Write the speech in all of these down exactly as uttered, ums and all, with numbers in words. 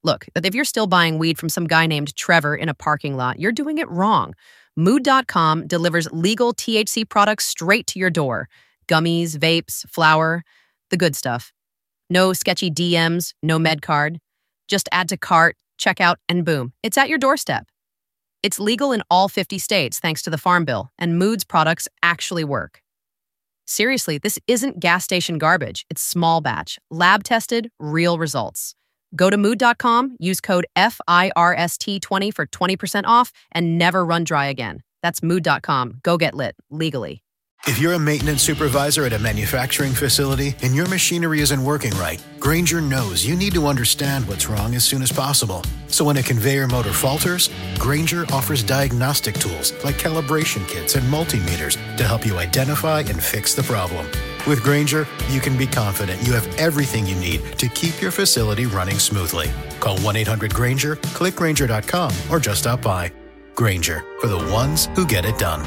Look, if you're still buying weed from some guy named Trevor in a parking lot, you're doing it wrong. Mood dot com delivers legal T H C products straight to your door. Gummies, vapes, flour, the good stuff. No sketchy D Ms, no med card. Just add to cart, check out, and boom, it's at your doorstep. It's legal in all fifty states thanks to the Farm Bill, and Mood's products actually work. Seriously, this isn't gas station garbage. It's small batch, lab-tested, real results. Go to mood dot com, use code F I R S T twenty for twenty percent off, and never run dry again. That's mood dot com. Go get lit, legally. If you're a maintenance supervisor at a manufacturing facility and your machinery isn't working right, Grainger knows you need to understand what's wrong as soon as possible. So when a conveyor motor falters, Grainger offers diagnostic tools like calibration kits and multimeters to help you identify and fix the problem. With Grainger, you can be confident you have everything you need to keep your facility running smoothly. Call one eight hundred Grainger, click Grainger dot com, or just stop by. Grainger, for the ones who get it done.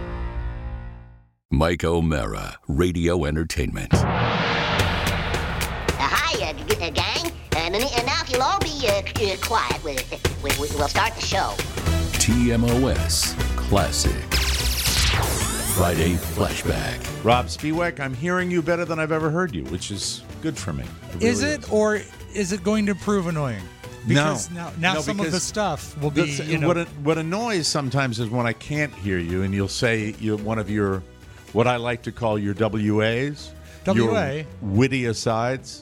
Mike O'Mara, Radio Entertainment. Uh, hi, uh, g- uh, gang. Uh, and, and now if you'll all be uh, c- uh, quiet, we, we, we, we'll start the show. T M O S Classic. Friday Flashback. Rob Spiewak, I'm hearing you better than I've ever heard you, which is good for me. It Is really it, is. or is it going to prove annoying? Because No. now, now No, some of the because stuff will be, That's- you know, what, what annoys sometimes is when I can't hear you and you'll say you one of your, what I like to call your W As. W A? Your witty asides.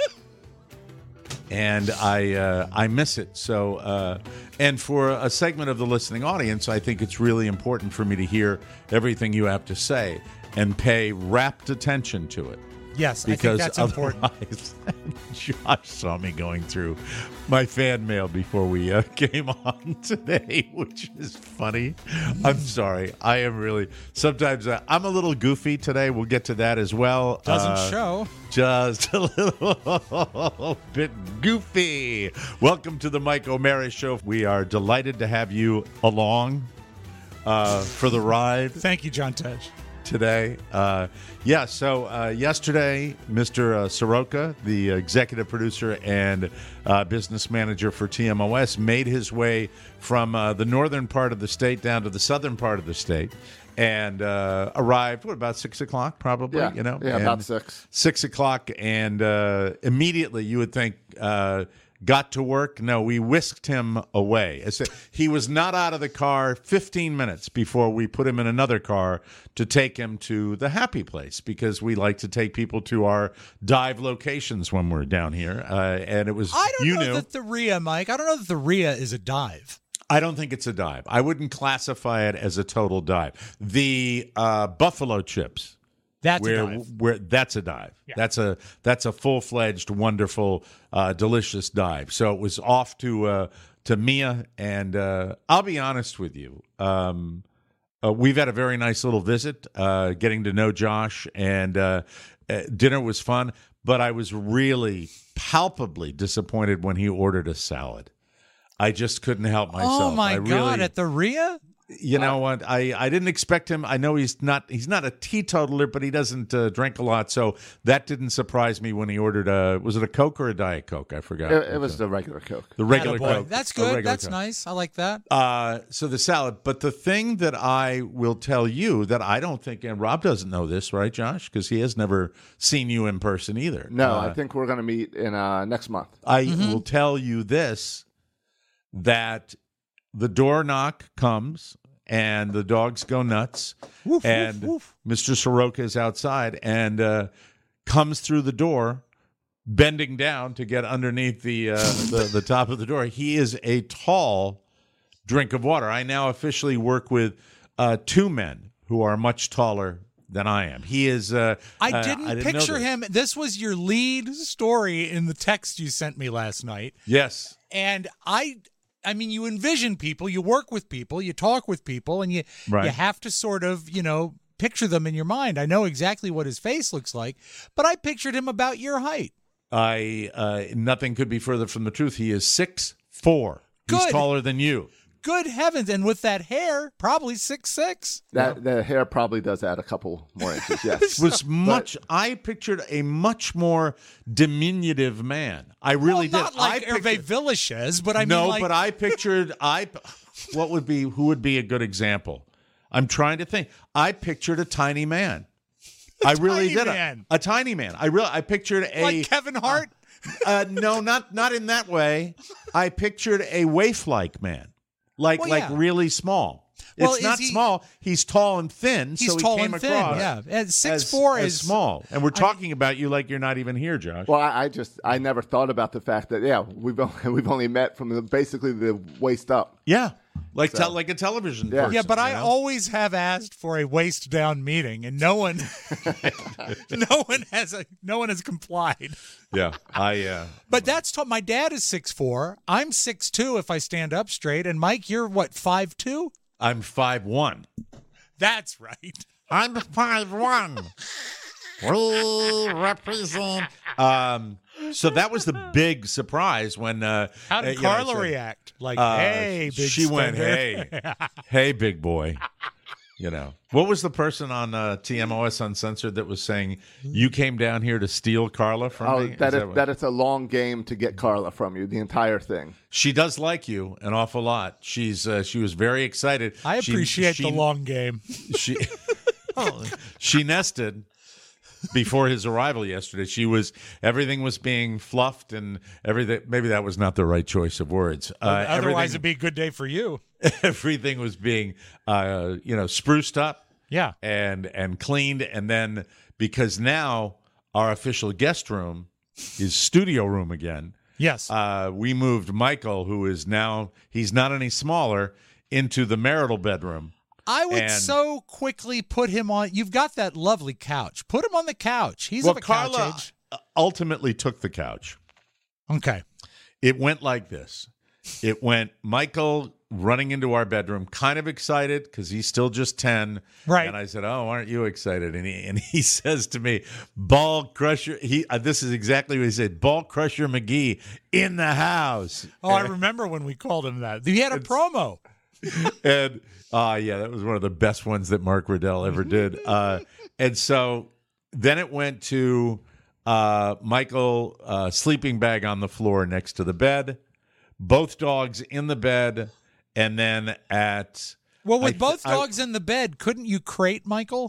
And I uh, I miss it. So, uh, and for a segment of the listening audience, I think it's really important for me to hear everything you have to say and pay rapt attention to it. yes, I think Because that's important. otherwise, Josh saw me going through my fan mail before we uh, came on today, which is funny. I'm sorry. I am really, sometimes uh, I'm a little goofy today. We'll get to that as well. Doesn't Uh, show. Just a little bit goofy. Welcome to the Mike O'Mara Show. We are delighted to have you along uh, for the ride Thank you, John Tej. today. Uh, yeah, so uh, yesterday, Mister Uh, Soroka, the executive producer and uh, business manager for T M O S, made his way from uh, the northern part of the state down to the southern part of the state and uh, arrived, what, about six o'clock probably? Yeah, you know, yeah, And about six. Six o'clock, and uh, immediately you would think, uh, got to work. No, we whisked him away. I said, he was not out of the car fifteen minutes before we put him in another car to take him to the happy place, because we like to take people to our dive locations when we're down here. Uh, and it was, I don't you know knew. that the R I A, Mike, I don't know that the R I A is a dive. I don't think it's a dive. I wouldn't classify it as a total dive. The uh, buffalo chips. That's where, a dive. Where that's a dive. Yeah. That's a that's a full fledged, wonderful, uh, delicious dive. So it was off to uh, to Mia, and uh, I'll be honest with you. Um, uh, we've had a very nice little visit, uh, getting to know Josh, and uh, uh, dinner was fun. But I was really palpably disappointed when he ordered a salad. I just couldn't help myself. Oh, my I God, really, at the R I A? You know what? I, I didn't expect him. I know he's not he's not a teetotaler, but he doesn't uh, drink a lot, so that didn't surprise me when he ordered a was it a Coke or a Diet Coke? I forgot. It, it was the regular Coke. the regular Attaboy. Coke. That's A good. regular That's Coke. nice. I like that. Uh, so the salad, but the thing that I will tell you that I don't think, and Rob doesn't know this, right, Josh? Because he has never seen you in person either. No, Uh, I think we're going to meet in uh, next month. I will tell you this, that the door knock comes and the dogs go nuts, Woof, and woof, woof. Mister Soroka is outside and uh, comes through the door, bending down to get underneath the, uh, the the top of the door. He is a tall drink of water. I now officially work with uh, two men who are much taller than I am. He is. Uh, I uh, didn't, know picture this. him. This was your lead story in the text you sent me last night. Yes. And I I mean, you envision people, you work with people, you talk with people, and you Right. you have to sort of, you know, picture them in your mind. I know exactly what his face looks like, but I pictured him about your height. I uh, nothing could be further from the truth. He is six foot four. He's Good. taller than you. good heavens. And with that hair, probably six six. That the hair probably does add a couple more inches. Yes, was much. I pictured a much more diminutive man. I really well, not did. like I Hervé pictured, Villachez, but I mean, no, like, but I pictured. I what would be who would be a good example? I'm trying to think. I pictured a tiny man. I really tiny did. Man. A, a tiny man. I really. I pictured a like Kevin Hart. Uh, no, not not in that way. I pictured a waif-like man, like Well, like yeah. really small. Well, It's is not he- small. He's tall and thin, He's so he tall came and thin. across Yeah, and six as, four as is small. And we're talking about you like you're not even here, Josh. Well, I, I just I never thought about the fact that yeah we've only, we've only met from the, basically the waist up. yeah, like So- tel- like a television Yeah. person. Yeah, but you I know? always have asked for a waist down meeting, and no one, no one has a, no one has complied. yeah, I uh, But that's t- my dad is six four. I'm six two if I stand up straight, and Mike, you're what five two? I'm five one. That's right. I'm five one. We represent. Um, so that was the big surprise when. Uh, How did uh, you know, I Carla said, react? Like, uh, hey, big she went, spender. hey, hey, big boy. You know, what was the person on uh, T M O S Uncensored that was saying you came down here to steal Carla from Oh, me? Is that, that it, what- that it's a long game to get Carla from you, the entire thing. She does like you an awful lot. She's uh, she was very excited. I She- appreciate she, the long game. She she nested before his arrival yesterday. She was everything was being fluffed and everything. Maybe that was not the right choice of words. Uh, Otherwise, everything- it'd be a good day for you. everything was being uh, you know spruced up Yeah. and and cleaned, and then because now our official guest room is studio room again. Yes. Uh, we moved Michael, who is now he's not any smaller, into the marital bedroom. I would and- so quickly put him on. You've got that lovely couch. Put him on the couch. He's well, of a couch Carla age. ultimately took the couch. Okay. It went like this. It went Michael running into our bedroom, kind of excited because he's still just ten. Right. And I said, "Oh, aren't you excited?" And he and he says to me, "Ball Crusher." He uh, this is exactly what he said. Ball Crusher McGee in the house. Oh, I remember when we called him that. He had a promo. And uh yeah, that was one of the best ones that Mark Riddell ever did. Uh, and so then it went to uh, Michael uh, sleeping bag on the floor next to the bed, both dogs in the bed, and then at Well, with I- both I- dogs in the bed, couldn't you crate Michael?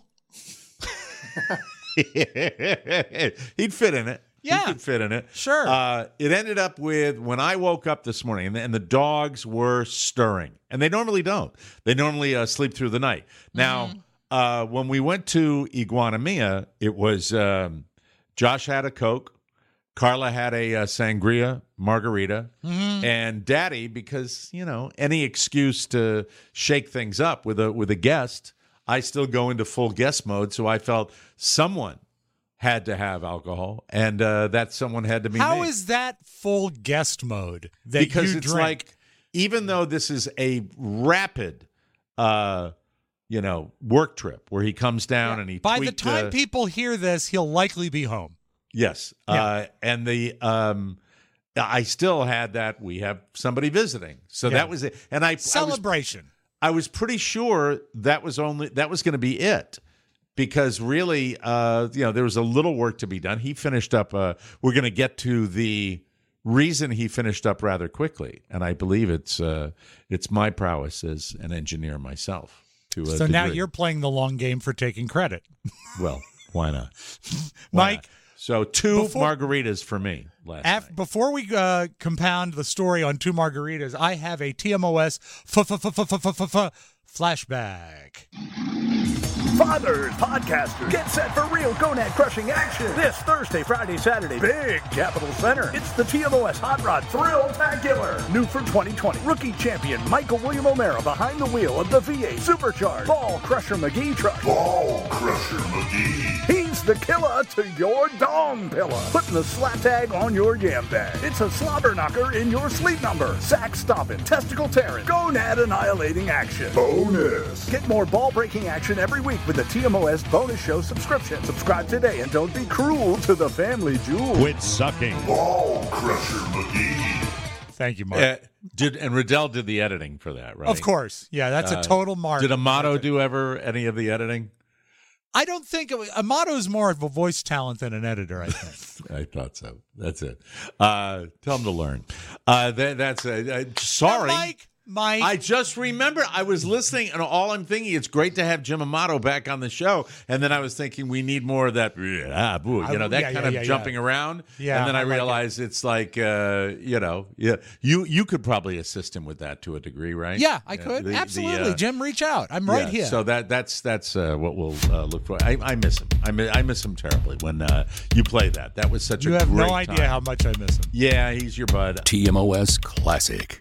he'd fit in it. Yeah. He could fit in it. Sure. Uh, it ended up with when I woke up this morning, and the, and the dogs were stirring, and they normally don't. They normally uh, sleep through the night. Now, Mm-hmm. uh, when we went to Iguana Mia, it was um, Josh had a Coke, Carla had a uh, sangria margarita, Mm-hmm. and Daddy, because you know any excuse to shake things up with a with a guest, I still go into full guest mode. So I felt someone had to have alcohol, and uh, that someone had to be How me. is that full guest mode that because you it's drink? like, even though this is a rapid, uh, you know, work trip where he comes down and he By the tweaked, time uh, people hear this, he'll likely be home. yes, Yeah. uh, and the um, I still had that we have somebody visiting, so Yeah. that was it, and I I was Celebration. I was pretty sure that was only that was going to be it, because really, uh, you know, there was a little work to be done. He finished up. Uh, we're going to get to the reason he finished up rather quickly, and I believe it's uh, it's my prowess as an engineer myself. To a So now degree. you're playing the long game for taking credit. well. Why not, Why Mike, not? So two before- margaritas for me last af- night. before we uh, compound the story on two margaritas, I have a T M O S f- f- f- f- f- f- f- flashback. Fathers, podcasters, get set for real gonad crushing action this Thursday, Friday, Saturday. Big Capital Center. It's the T M O S Hot Rod Thrill-tacular. New for twenty twenty. Rookie champion Michael William O'Mara behind the wheel of the V eight Supercharged Ball Crusher McGee truck. Ball Crusher McGee. He's the killer to your dong pillow. Putting the slap tag on your yam bag. It's a slobber knocker in your sleep number. Sack stomping, testicle tearing, gonad annihilating action. Bonus. Get more ball breaking action every week with the T M O S Bonus Show subscription. Subscribe today and don't be cruel to the family jewel. Quit sucking. Ball Crusher McGee. Thank you, Mark. Uh, did and Riddell did the editing for that, right? Of course. Yeah, that's Uh, a total Mark. Did Amato do ever any of the editing? I don't think it was, Amato's more of a voice talent than an editor, I think. I thought so. That's it. Uh, tell him to learn. Uh, that, that's uh, uh, sorry. Now, Mike, Mike. I just remember I was listening, and all I'm thinking, it's great to have Jim Amato back on the show. And then I was thinking we need more of that, ah, boo, you know, that yeah, kind yeah, of yeah, jumping yeah. around. Yeah, and then I, I like realized it's like, uh, you know, yeah, you you could probably assist him with that to a degree, right? Yeah, I could. the- the, Absolutely. uh, Jim, reach out. I'm right yeah, here. So that that's that's uh, what we'll uh, look for. I, I miss him. I miss, I miss him terribly when uh, you play that. That was such you a have great no idea time. how much I miss him. Yeah, he's your bud. T M O S Classic.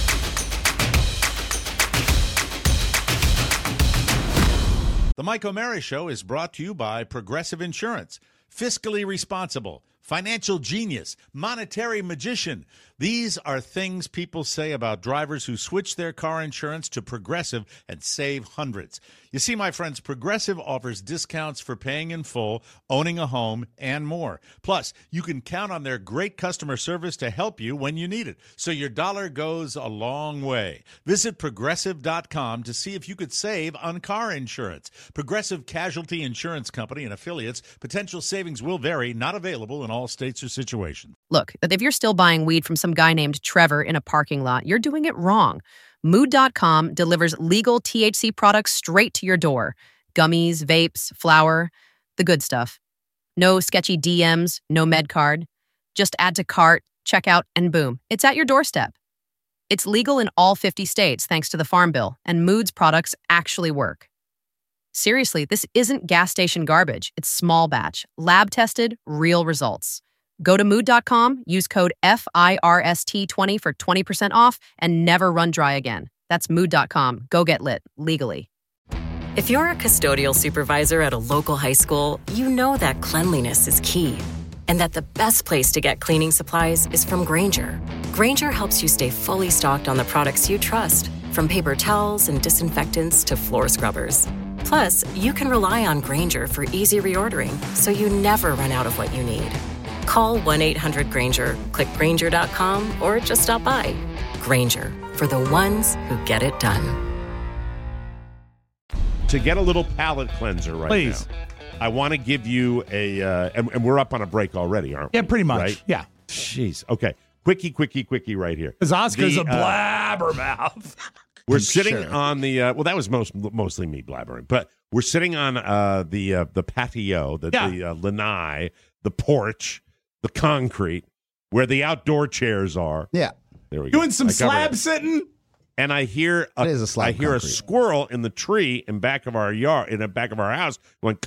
The Mike O'Mara Show is brought to you by Progressive Insurance. Fiscally responsible, financial genius, monetary magician. These are things people say about drivers who switch their car insurance to Progressive and save hundreds. You see, my friends, Progressive offers discounts for paying in full, owning a home, and more. Plus, you can count on their great customer service to help you when you need it, so your dollar goes a long way. Visit Progressive dot com to see if you could save on car insurance. Progressive Casualty Insurance Company and affiliates. Potential savings will vary, not available in all states or situations. Look, if you're still buying weed from some guy named Trevor in a parking lot, you're doing it wrong. Mood dot com delivers legal T H C products straight to your door. Gummies, vapes, flour, the good stuff. No sketchy D Ms, no med card. Just add to cart, check out, and boom, it's at your doorstep. It's legal in all fifty states thanks to the Farm Bill, and Mood's products actually work. Seriously, this isn't gas station garbage. It's small batch, lab tested, real results. Go to mood dot com, use code F I R S T twenty for twenty percent off, and never run dry again. That's mood dot com. Go get lit, legally. If you're a custodial supervisor at a local high school, you know that cleanliness is key, and that the best place to get cleaning supplies is from Grainger. Grainger helps you stay fully stocked on the products you trust, from paper towels and disinfectants to floor scrubbers. Plus, you can rely on Grainger for easy reordering, so you never run out of what you need. Call one eight hundred Grainger, click Grainger dot com, or just stop by. Grainger, for the ones who get it done. To get a little palate cleanser right Please. now, I want to give you a, uh, and, and we're up on a break already, aren't we? Yeah, pretty much. Right? Yeah. Jeez. Okay. Quickie, quickie, quickie right here. Because Oscar's The, a uh, blabbermouth. We're sitting on the, uh, well, that was most mostly me blabbering, but we're sitting on uh, the uh, the patio, the, Yeah. the uh, lanai, the porch, the concrete, where the outdoor chairs are. Yeah. There we go. Doing some I covered slab it. sitting. And I hear a, It is a slab I hear concrete. a squirrel in the tree in back of our yard, in the back of our house, going.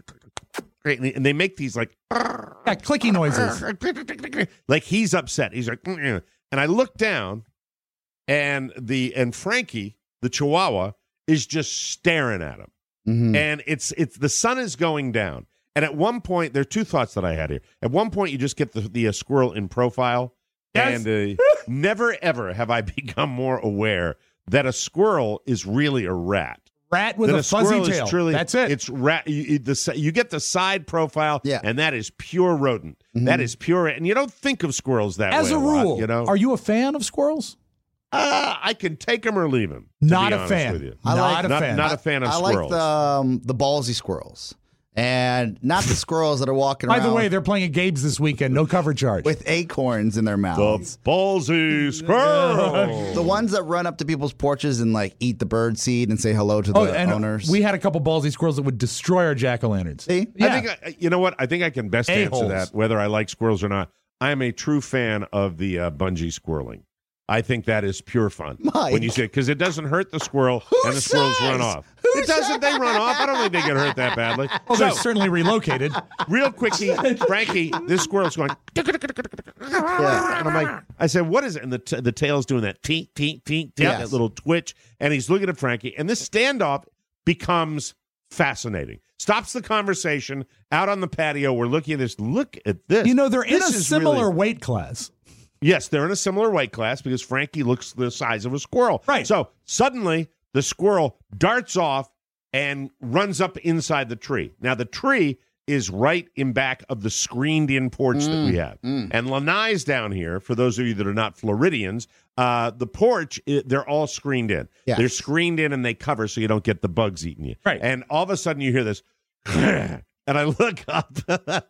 And they make these like Yeah, clicky noises. like he's upset. He's like, "Mm-mm." And I look down, and the and Frankie, the Chihuahua, is just staring at him. Mhm. And it's it's the sun is going down. And at one point, there are two thoughts that I had here. At one point, you just get the the uh, squirrel in profile, Yes. and uh, never ever have I become more aware that a squirrel is really a rat. Rat with That a fuzzy squirrel tail. Is truly, That's it. It's rat. You, you- the, si- you get the side profile, Yeah. and that is pure rodent. That is pure. And you don't think of squirrels that As way. a lot, rule, you know, are you a fan of squirrels? Uh, I can take them or leave them. Not be a honest fan. With you. I Not like- a Not, fan. not a fan of I squirrels. like the um, the ballsy squirrels, and not the squirrels that are walking By around the way, they're playing at Gabe's this weekend. No cover charge. with acorns in their the mouths. ballsy squirrel. The ones that run up to people's porches and like eat the bird seed and say hello to the oh, and owners. we had a couple ballsy squirrels that would destroy our jack-o'-lanterns. See? Yeah. I think I, you know what? I think I can best A-holes. answer that whether I like squirrels or not. I am a true fan of the uh, bungee squirreling. I think that is pure fun Mike. when you see it because it doesn't hurt the squirrel Who and the squirrels says? run off. Who it doesn't. They run off. I don't think they get hurt that badly. Well, they're So, certainly relocated. real quickie, Frankie, this squirrel's going. Yeah. And I'm like, I said, what is it? And the t- the tail's doing that tink, tink, tink, tink, Yes. that little twitch. And he's looking at Frankie. And this standoff becomes fascinating. Stops the conversation out on the patio. We're looking at this. Look at this. You know, they're in This a is similar really- weight class. Yes, they're in a similar weight class because Frankie looks the size of a squirrel. Right. So suddenly the squirrel darts off and runs up inside the tree. Now the tree is right in back of the screened-in porch Mm, that we have. mm. And Lanai's down here, for those of you that are not Floridians, uh, the porch, i- they're all screened in. Yeah. They're screened in and they cover so you don't get the bugs eating you. Right. And all of a sudden you hear this, and I look up,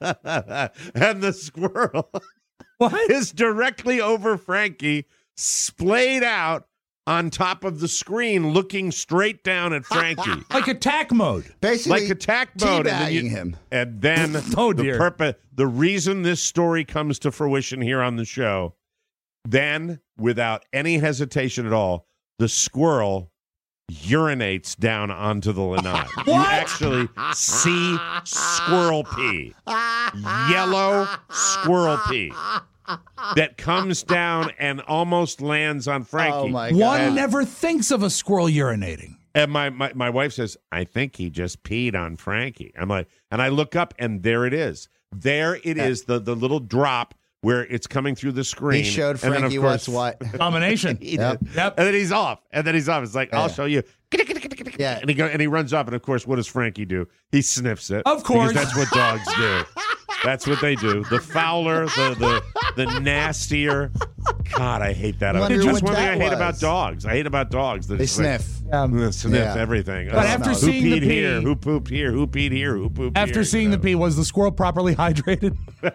and the squirrel What? is directly over Frankie, splayed out on top of the screen, looking straight down at Frankie. Like attack mode. Basically, Like attack mode, and then, you- teabagging him. and then Oh, the dear. purpose, the reason this story comes to fruition here on the show, then without any hesitation at all, the squirrel urinates down onto the lanai. You actually see squirrel pee, yellow squirrel pee, that comes down and almost lands on Frankie. Oh, my One God. never thinks of a squirrel urinating. And my, my, my wife says, I think he just peed on Frankie. I'm like, and I look up and there it is. There it is, the, the little drop where it's coming through the screen. He showed And then, of Frankie course, what's what. Combination. he Yep. did. Yep. And then he's off. And then he's off. It's like, I'll Yeah. show you. Yeah. And he go, and he runs off. And of course, what does Frankie do? He sniffs it. Of course. Because that's what dogs do. That's what they do. The fouler, the the the nastier. God, I hate that. Wonder That's what one thing that I hate was. about dogs. I hate about dogs. That They it's like, sniff. Mm, sniff Yeah. everything. But Uh, after who seeing the peed here, pee- who pooped here, who peed here, who pooped here. After seeing you the know. pee, was the squirrel properly hydrated?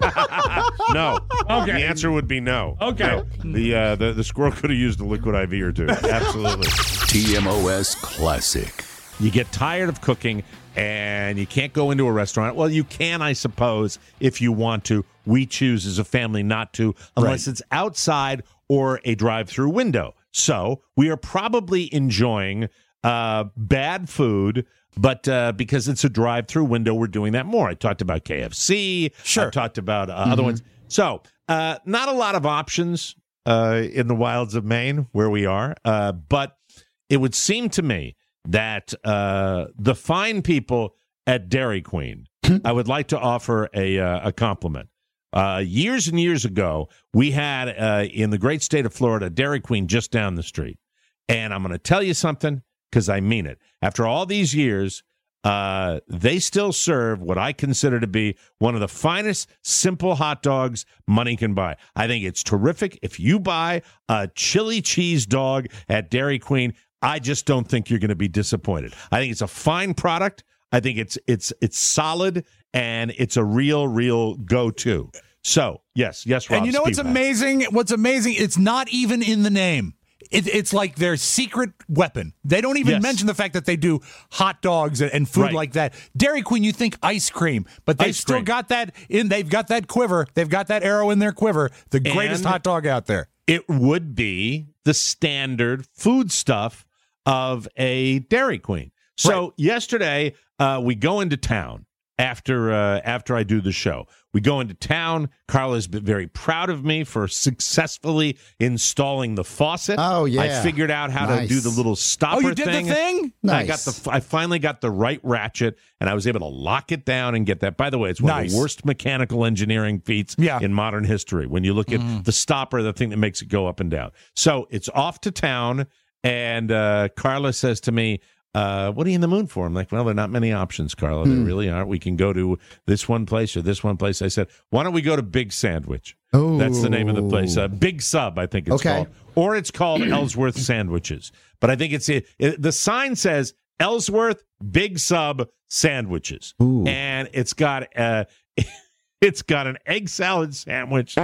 No. Okay. The answer would be no. Okay. No. The, uh, the the squirrel could have used a liquid I V or two. Absolutely. T M O S Classic. You get tired of cooking and you can't go into a restaurant. Well, you can, I suppose, if you want to. We choose as a family not to, unless it's outside or a drive-through window. So we are probably enjoying uh, bad food, but uh, because it's a drive-through window, we're doing that more. I talked about K F C. Sure. I talked about uh, other ones. So uh, not a lot of options uh, in the wilds of Maine where we are, uh, but it would seem to me that uh, the fine people at Dairy Queen, I would like to offer a uh, a compliment. Uh, years and years ago, we had uh, in the great state of Florida, Dairy Queen just down the street. And I'm going to tell you something because I mean it. After all these years, uh, they still serve what I consider to be one of the finest simple hot dogs money can buy. I think it's terrific. If you buy a chili cheese dog at Dairy Queen, I just don't think you're going to be disappointed. I think it's a fine product. I think it's it's it's solid and it's a real, real go-to. So, yes, yes, Rob. And you know what's speak back. amazing? What's amazing? It's not even in the name. It, it's like their secret weapon. They don't even Yes. mention the fact that they do hot dogs and, and food Right. like that. Dairy Queen, you think ice cream, but they've Ice still cream. got that in. They've got that quiver. They've got that arrow in their quiver. The greatest And- hot dog out there. It would be the standard food stuff of a Dairy Queen. So yesterday, uh, we go into town after uh, after I do the show. We go into town. Carla's been very proud of me for successfully installing the faucet. Oh, yeah. I figured out how Nice. to do the little stopper Oh, you did thing. the thing? I got Nice. the. I finally got the right ratchet, and I was able to lock it down and get that. By the way, it's one of Nice. the worst mechanical engineering feats Yeah. in modern history. When you look at the stopper, the thing that makes it go up and down. So it's off to town, and uh, Carla says to me, uh, "What are you in the mood for?" I'm like, "Well, there are not many options, Carla. There really aren't. We can go to this one place or this one place." I said, "Why don't we go to Big Sandwich?" Oh. That's the name of the place. Uh, Big Sub, I think it's Okay. called. Or it's called Ellsworth Sandwiches. But I think it's it, it, the sign says Ellsworth Big Sub Sandwiches. Ooh. And it's got uh it's got an egg salad sandwich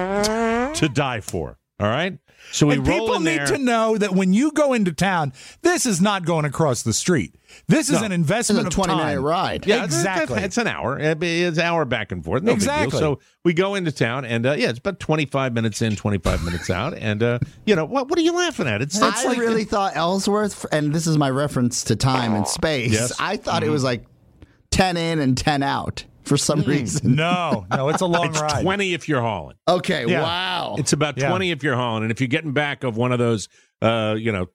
to die for. All right? So we And roll people in need there. to know that when you go into town, this is not going across the street. This is No. an investment It's a of time. twenty-minute ride. Yeah, it's- exactly. It's an hour. It's an hour back and forth. No big deal. Exactly. So we go into town, and uh, yeah, it's about twenty-five minutes in, twenty-five minutes out. And, uh, you know, what what are you laughing at? It's, it's I like really thought Ellsworth, and this is my reference to time and space. Yes. I thought it was like ten in and ten out for some reason. No, no, it's a long it's ride. twenty if you're hauling. Okay, Yeah. wow. It's about Yeah. twenty if you're hauling. And if you're getting back of one of those, uh, you know,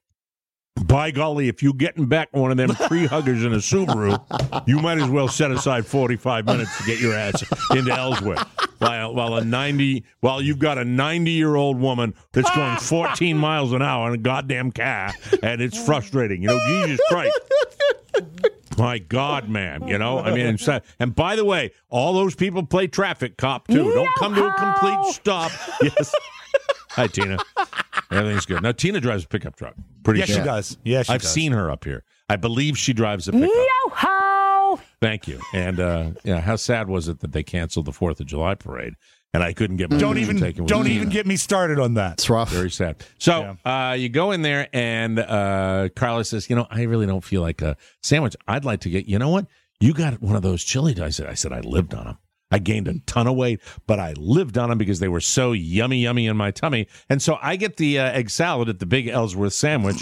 by golly, if you're getting back one of them tree huggers in a Subaru, you might as well set aside forty-five minutes to get your ass into Ellsworth. While, while a ninety, while you've got a ninety-year-old woman that's going fourteen miles an hour in a goddamn car, and it's frustrating. You know, Jesus Christ. My God, man. You know, I mean, it's, uh, and by the way, all those people play traffic cop, too. Don't come to a complete stop. Yes. Hi, Tina. Everything's good. Now, Tina drives a pickup truck. Pretty Yes, sure. she does. Yes, she I've does. seen her up here. I believe she drives a pickup. Yo-ho! Thank you. And, uh, yeah, how sad was it that they canceled the fourth of July parade? And I couldn't get my Don't picture even taken with don't Tina. even get me started on that. It's rough. Very sad. So uh, you go in there, and uh, Carla says, "You know, I really don't feel like a sandwich. I'd like to get. You know what? You got one of those chili." I said, "I said I lived on them. I gained a ton of weight, but I lived on them because they were so yummy, yummy in my tummy." And so I get the uh, egg salad at the Big Ellsworth sandwich.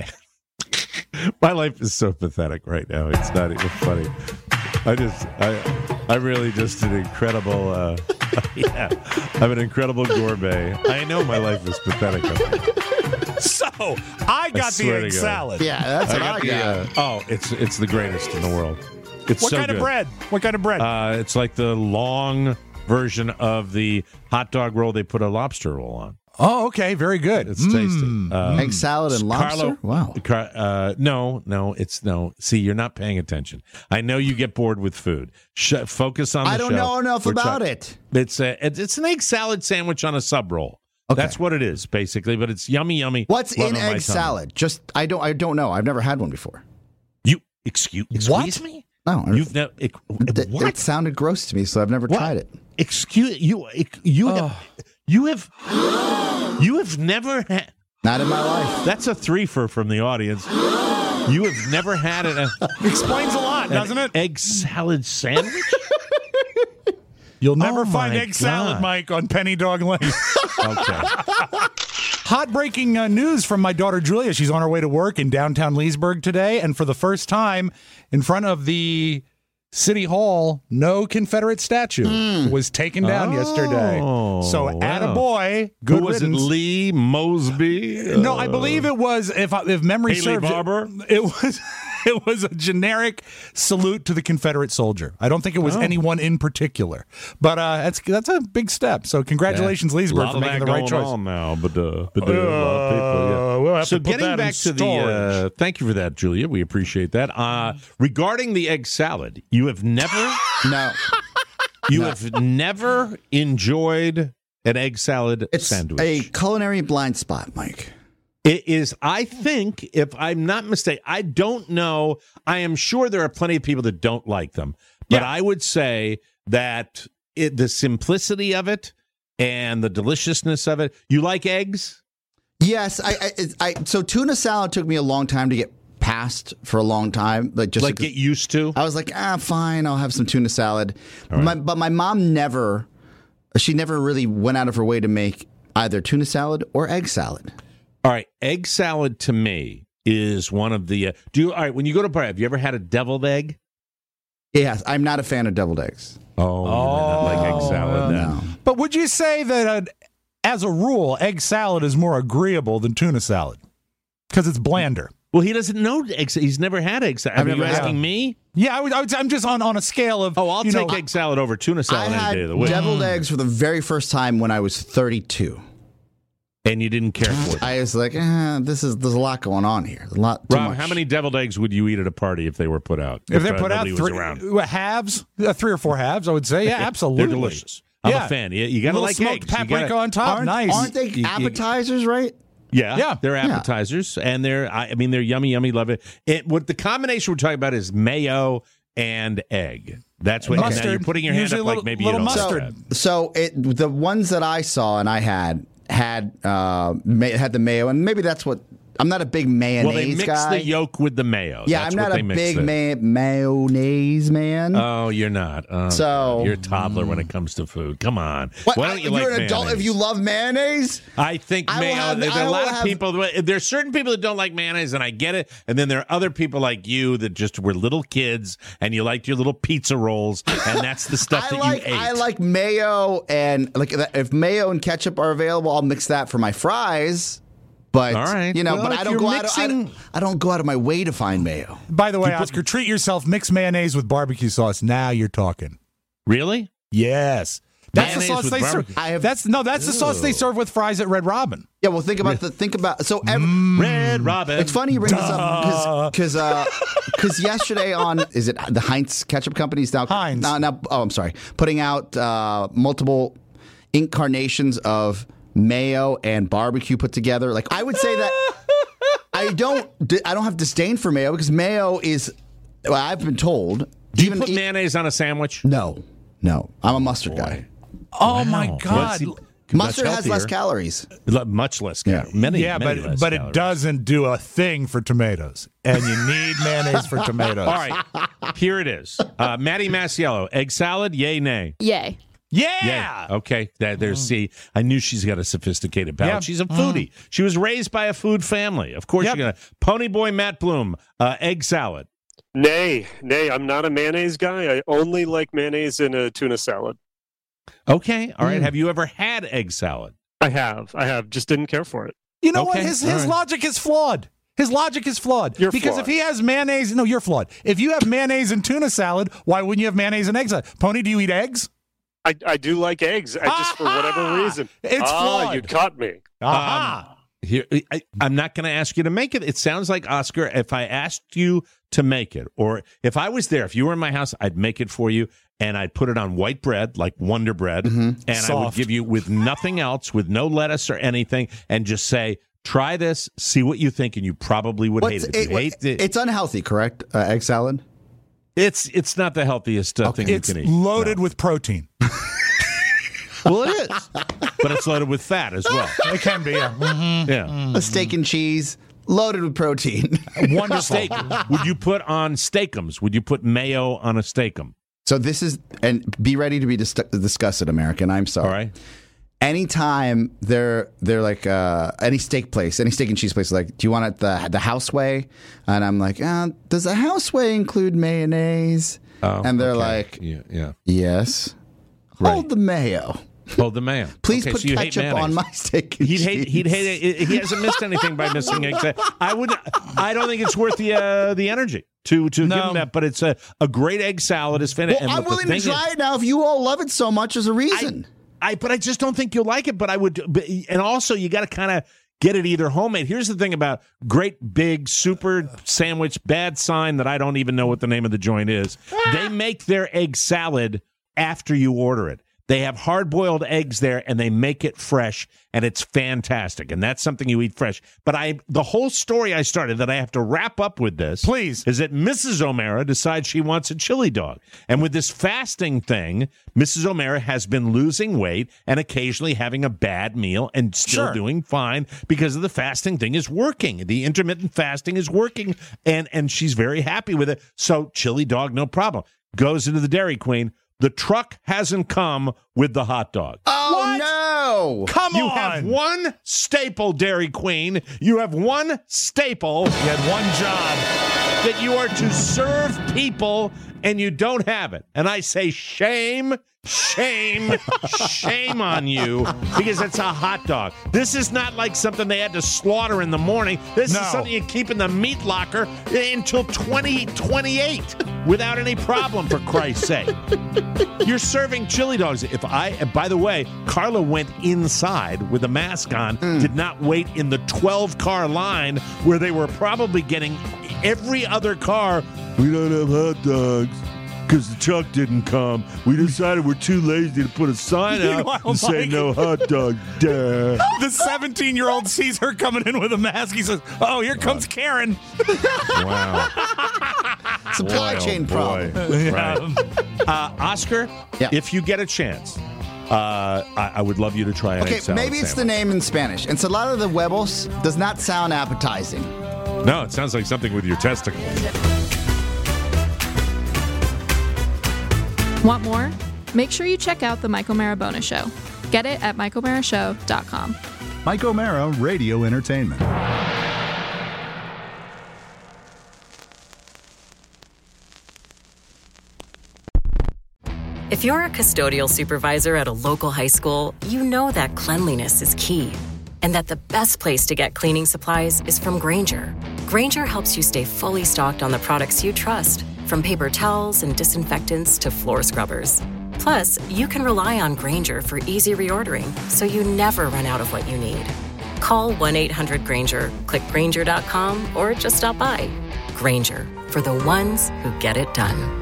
My life is so pathetic right now. It's not even funny. I just, I, I really just an incredible. Uh, yeah, I'm an incredible gourmet. I know my life is pathetic. So I got the egg salad. Yeah, that's what I the, got. uh, oh, it's it's the greatest in the world. It's What so kind good. of bread? What kind of bread? Uh, it's like the long version of the hot dog roll they put a lobster roll on. Oh, okay, very good. It's tasty. Uh, Egg salad and lobster? Carlo, Wow. Car, uh, no, no, it's no. See, you're not paying attention. I know you get bored with food. Sh- focus on the I don't show. know enough We're about try- it. It's a, it's it's an egg salad sandwich on a sub roll. Okay. That's what it is, basically. But it's yummy, yummy. What's Love in it on my egg tummy. salad? Just I don't I don't know. I've never had one before. You excuse, excuse me? No, I- You've never. It, it, what? it sounded gross to me, so I've never What? tried it. Excuse you. You have, you have you have never had. Not in my life. That's a threefer from the audience. You have never had an, Explains a lot, an doesn't it? egg salad sandwich. You'll never Oh, find my egg salad, God. Mike, on Penny Dog Lane. Okay. Hot breaking uh, news from my daughter Julia. She's on her way to work in downtown Leesburg today, and for the first time in front of the City Hall, no Confederate statue was taken down yesterday. So, wow. attaboy, good Who was riddance. it? Lee Mosby? No, I believe it was, if I- if memory Haley serves, Barber? it, it was it was a generic salute to the Confederate soldier. I don't think it was Oh. anyone in particular, but uh, that's that's a big step. So, congratulations, Yeah. A Leesburg, lot for of making that the right going choice. on now, but, uh, but uh, a lot of people, yeah. Uh, we'll have So to put getting that in back to the, uh, thank you for that, Julia. We appreciate that. Uh, regarding the egg salad, you have never, No. you No. have never enjoyed an egg salad It's sandwich. a culinary blind spot, Mike. It is, I think, if I'm not mistaken, I don't know. I am sure there are plenty of people that don't like them, but Yeah. I would say that it, the simplicity of it and the deliciousness of it. You like eggs? Yes, I, I, I so tuna salad took me a long time to get past for a long time. Like just Like get used to? I was like, ah, fine, I'll have some tuna salad. My, but my mom never, she never really went out of her way to make either tuna salad or egg salad. All right, egg salad to me is one of the. Uh, do you all right when you go to bar? Have you ever had a deviled egg? Yes, I'm not a fan of deviled eggs. Oh, you might not like egg salad then. No. But would you say that, uh, as a rule, egg salad is more agreeable than tuna salad because it's blander? Well, he doesn't know egg. He's never had egg salad. I've Are you never had asking them. me? Yeah, I would, I would, I'm just on, on a scale of. Oh, I'll you take know, egg salad over tuna I salad any had day of the week. deviled eggs for the very first time when I was thirty-two. And you didn't care for it. I was like, eh, this is there's a lot going on here. A lot too Rob, much. how many deviled eggs would you eat at a party if they were put out? If they're uh, put out nobody was three around? uh, halves, uh, three or four halves, I would say. Yeah, absolutely. They're delicious. I'm Yeah. a fan. You, you got to Little like smoked eggs. You paprika gotta- on top. Aren't, nice. aren't they You- you- appetizers, right? Yeah, Yeah. they're Yeah. appetizers, and they're. I I mean, they're yummy, yummy. Love it. It. What the combination we're talking about is mayo and egg. That's what. Now Mustard. you're putting your hand Usually up a little- like maybe little you don't mustard. like that. So it the ones that I saw and I had had uh ma- had the mayo, and maybe that's what I'm not a big mayonnaise Well, they mix guy. the yolk with the mayo. yeah, That's I'm what not they a mix big there. ma- mayonnaise man. Oh, you're not. Oh, So- you're a toddler when it comes to food. Come on. What, Why don't you you're like an adult mayonnaise? if you love mayonnaise? I think I will mayo. have- there's I a will lot of have- people. There's certain people that don't like mayonnaise, and I get it. And then there are other people like you that just were little kids, and you liked your little pizza rolls, and that's the stuff I that like you ate. I like mayo, and like if mayo and ketchup are available, I'll mix that for my fries. But All right. you know, Well, but if I don't you're go out. Of, I, mixing- don't, I don't go out of my way to find mayo. By the way, Oscar, treat yourself. Mix mayonnaise with barbecue sauce. Now you're talking. Really? Yes. That's the Mayonnaise sauce with they serve. barbecue. I have- That's no, that's the sauce they serve with fries at Red Robin. Yeah, well, think about the think about so every, Red Robin. It's funny you bring this up because because uh, yesterday on is it the Heinz ketchup company's now Heinz. now, now oh I'm sorry putting out uh, multiple incarnations of mayo and barbecue put together. Like I would say that I don't I don't have disdain for mayo because mayo is well, I've been told. Do you even put e- mayonnaise on a sandwich? No, no, I'm a mustard guy. Oh my Wow. God. Well, Mustard that's has less healthier. calories. Much less calories. Many, yeah, many but less but calories. it doesn't do a thing for tomatoes, and you need mayonnaise for tomatoes. All right, here it is. Uh, Maddie Masiello, egg salad, yay, nay? Yay. Yeah. Yay. Okay, that, there's, see, I knew she's got a sophisticated palate. Yeah. She's a foodie. She was raised by a food family. Of course, Yep. you're going to. Pony Boy Matt Bloom, uh, egg salad. Nay, nay, I'm not a mayonnaise guy. I only like mayonnaise in a tuna salad. Okay, all right. Have you ever had egg salad? I have. I have. Just didn't care for it. You know what? Okay, His all his right. logic is flawed. His logic is flawed. You're because flawed. if he has mayonnaise, no, you're flawed. If you have mayonnaise and tuna salad, why wouldn't you have mayonnaise and egg salad? Pony, do you eat eggs? I, I do like eggs. I just, for whatever reason. It's ah, flawed. you caught me. Aha. Here, I, I'm not going to ask you to make it. It sounds like, Oscar, if I asked you to make it, or if I was there, if you were in my house, I'd make it for you, and I'd put it on white bread, like Wonder Bread, and I would Soft. give you with nothing else, with no lettuce or anything, and just say, try this, see what you think, and you probably would What's- hate it. If you it- hate it, It's unhealthy, correct? Uh, egg salad. it's it's not the healthiest uh, thing It's you can eat. loaded with protein. Well, it is, but it's loaded with fat as well. It can be, yeah. Mhm. Yeah. A steak and cheese loaded with protein. Wonderful. Steak. Would you put on steakums? Would you put mayo on a steakum? So this is, and be ready to be dis- disgusted, American. I'm sorry. All right. Anytime they're they're like uh, any steak place, any steak and cheese place, like, do you want it the the house way? And I'm like, uh, does the house way include mayonnaise? Oh, and they're okay. like, yeah, yeah. yes. Right. Hold the mayo. Hold the mayo. Please Okay, put so you hate ketchup on mayonnaise. my steak and He'd cheese. hate. He'd hate it. He hasn't missed anything by missing eggs. I would. I don't think it's worth the uh, the energy to to No. give him that. But it's a, a great egg salad. Is fantastic. Well, I'm willing to try it now if you all love it so much as a reason. I, but I just don't think you'll like it. But I would. But, and also, you got to kind of get it either homemade. Here's the thing about great big super sandwich. Bad sign that I don't even know what the name of the joint is. They make their egg salad after you order it. They have hard-boiled eggs there, and they make it fresh, and it's fantastic. And that's something you eat fresh. But I, the whole story I started that I have to wrap up with this, Please. is that Missus O'Mara decides she wants a chili dog. And with this fasting thing, Missus O'Mara has been losing weight and occasionally having a bad meal and still Sure. doing fine because of the fasting thing is working. The intermittent fasting is working, and, and she's very happy with it. So chili dog, no problem. Goes into the Dairy Queen. The truck hasn't come with the hot dog. Oh, no. Come You on. have one staple, Dairy Queen. You have one staple You had one job. that you are to serve people, and you don't have it. And I say shame, shame, shame on you, because it's a hot dog. This is not like something they had to slaughter in the morning. This No. is something you keep in the meat locker until twenty twenty-eight without any problem, for Christ's sake. You're serving chili dogs. If I, and by the way, Carla went inside with a mask on, did not wait in the twelve car line where they were probably getting every other car. We don't have hot dogs because the truck didn't come. We decided we're too lazy to put a sign out Meanwhile, and say Mike- no hot dog. Duh. The seventeen-year-old sees her coming in with a mask. He says, oh, here comes Karen. Wow. Supply Boy, oh chain boy. problem. Right. Uh, Oscar, Yeah. if you get a chance, uh, I, I would love you to try an Okay, egg salad maybe it's the sandwich. name in Spanish. Ensalada de huevos does not sound appetizing. No, it sounds like something with your testicles. Want more? Make sure you check out The Mike O'Mara Bonus Show. Get it at mike o'mara show dot com. Mike O'Mara Radio Entertainment. If you're a custodial supervisor at a local high school, you know that cleanliness is key and that the best place to get cleaning supplies is from Grainger. Grainger helps you stay fully stocked on the products you trust, from paper towels and disinfectants to floor scrubbers. Plus, you can rely on Grainger for easy reordering, so you never run out of what you need. Call one eight hundred Grainger, click Grainger dot com, or just stop by. Grainger, for the ones who get it done.